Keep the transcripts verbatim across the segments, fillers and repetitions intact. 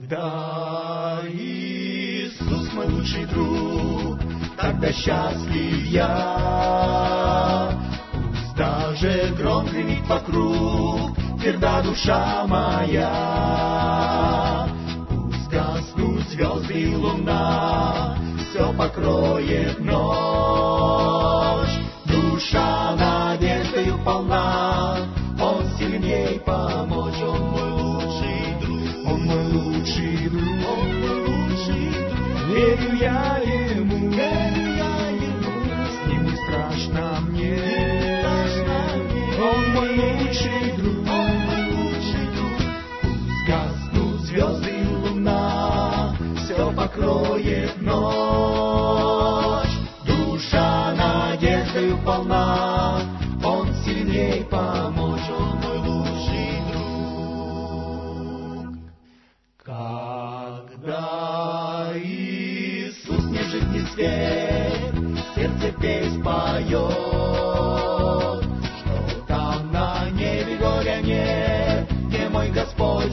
Когда Иисус мой лучший друг, тогда счастлив я. Пусть даже гром гремит вокруг, тверда душа моя. Пусть гаснут звезды и луна, все покроет ночь. Душа надеждою полна, Он сильней помочь. Он мой лучший друг, Он мой лучший друг, Он мой лучший друг. Верю я Ему, верю я Ему, с Ним не страшно мне. Он мой лучший друг, Он мой лучший друг. Пусть гаснут звезды и луна, все покроет ночь. Душа надеждою полна, Он сильней помочь. Он мой лучший друг. Когда Иисус мне жизни свет, сердце песнь поет, что там на небе горя нет, где мой Господь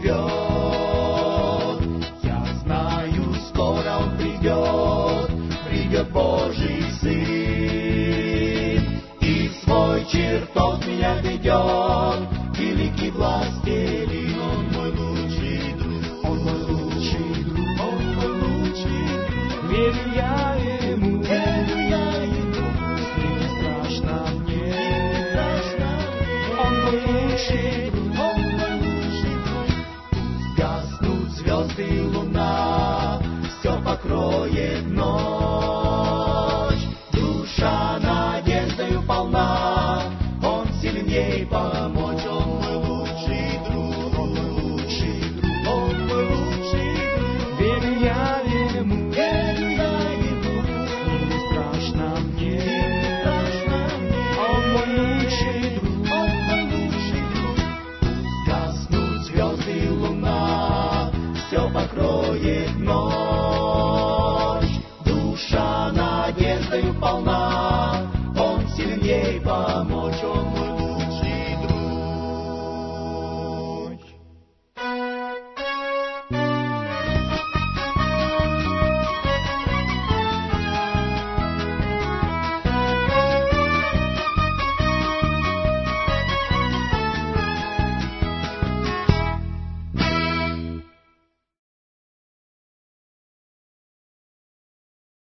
живет. Я знаю, скоро Он придет, придет Божий Сын, и в свой чертог меня ведет, великий властелин. Он мой лучший друг, Он мой лучший друг, Он мой лучший друг. Верю я Ему, верю я Ему, с Ним не страшно мне. Он мой лучший друг, Он мой лучший друг. Пусть гаснут звезды и луна, все покроет ночь. Душа надеждою полна, Он сильней помочь.